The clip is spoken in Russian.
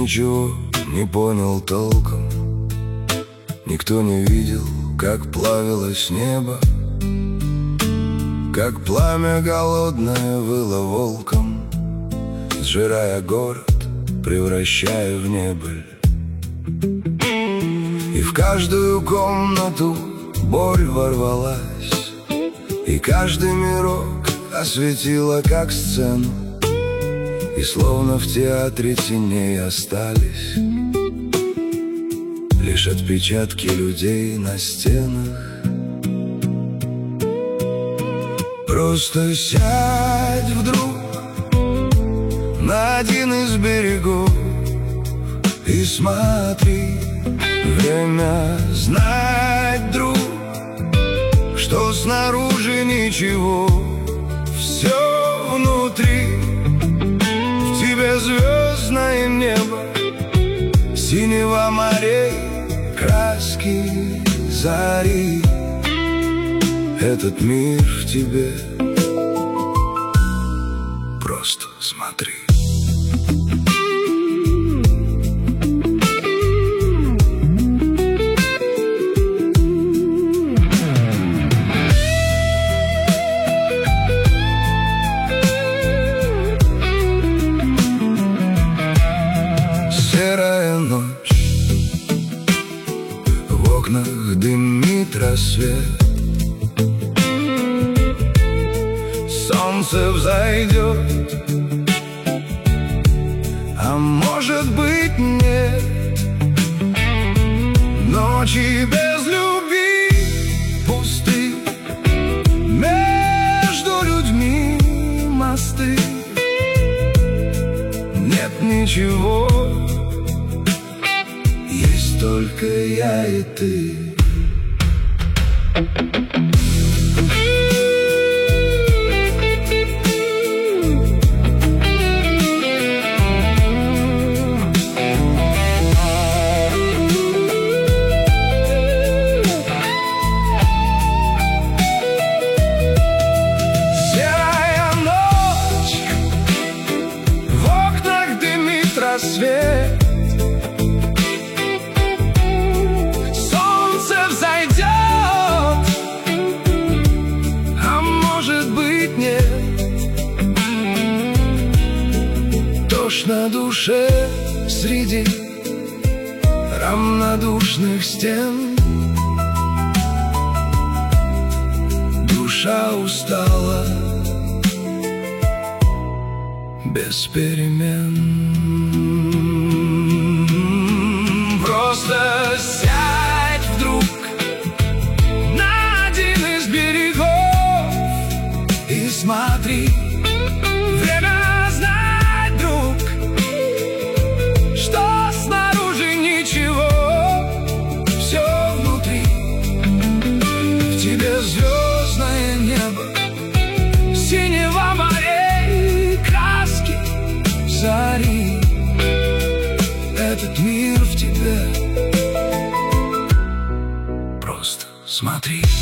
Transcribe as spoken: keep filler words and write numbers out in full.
ничего не понял толком. Никто не видел, как плавилось небо, как пламя голодное выло волком, сжирая город, превращая в небыль. И в каждую комнату боль ворвалась, и каждый мирок осветила как сцену, и словно в театре теней остались лишь отпечатки людей на стенах. Просто сядь вдруг на один из берегов и смотри. Время знать, друг, что снаружи ничего, все внутри. В тебе звездное небо, синева морей, краски зари. Этот мир в тебе, просто смотри. Серая ночь, в окнах дымит рассвет. Солнце взойдет, а может быть нет. Ночи без любви пусты, между людьми мосты. Нет ничего, есть только я и ты. Свет. Солнце взойдет, а может быть нет. Дождь на душе среди равнодушных стен. Душа устала без перемен. Просто сядь вдруг на один из берегов и смотри. Время знать, друг, что снаружи ничего, все внутри. В тебе звездное небо, синева морей, краски зари. Этот мир в тебе, просто смотри.